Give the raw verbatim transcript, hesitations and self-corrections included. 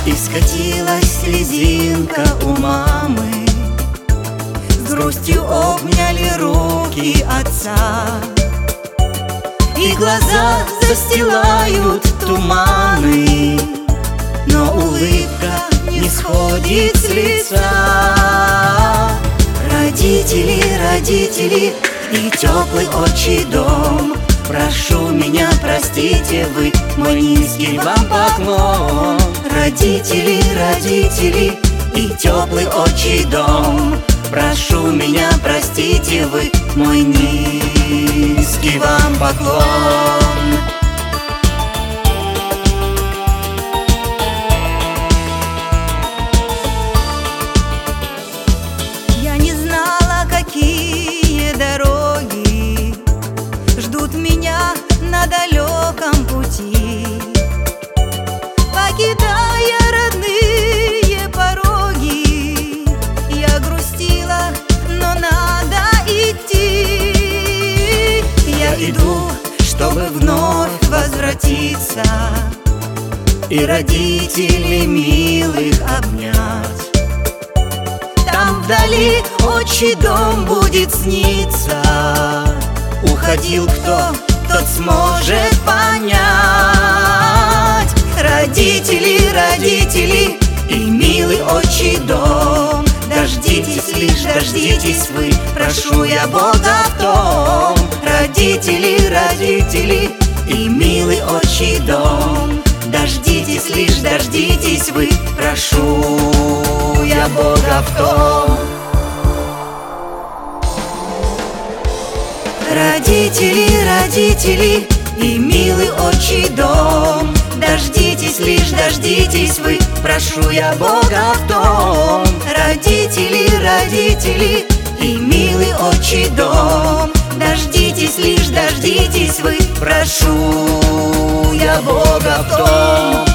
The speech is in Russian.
И скатилась слезинка у мамы, с грустью обняли руки отца, и глаза застилают туманы, но улыбка не сходит с лица. Родители, родители и теплый отчий дом, прошу меня, простите вы, мой низкий вам поклон. Родители, родители и теплый отчий дом, прошу меня, простите вы, мой низкий вам поклон. Я не знала, какие дороги ждут меня на далеком пути, покидая родные пороги. Я грустила, но надо идти. Я иду, чтобы вновь возвратиться и родителей милых обнять. Там вдали отчий дом будет сниться. Уходил кто, тот сможет понять. Родители, родители и милый отчий дом, дождитесь лишь, дождитесь вы, прошу я Бога в том. Родители, родители и милый отчий дом, дождитесь лишь, дождитесь вы, прошу я Бога в том. Родители, родители и милый отчий дом, дождитесь лишь, дождитесь вы, прошу я Бога в том. Родители, родители и милый отчий дом, дождитесь лишь, дождитесь вы, прошу я Бога в том.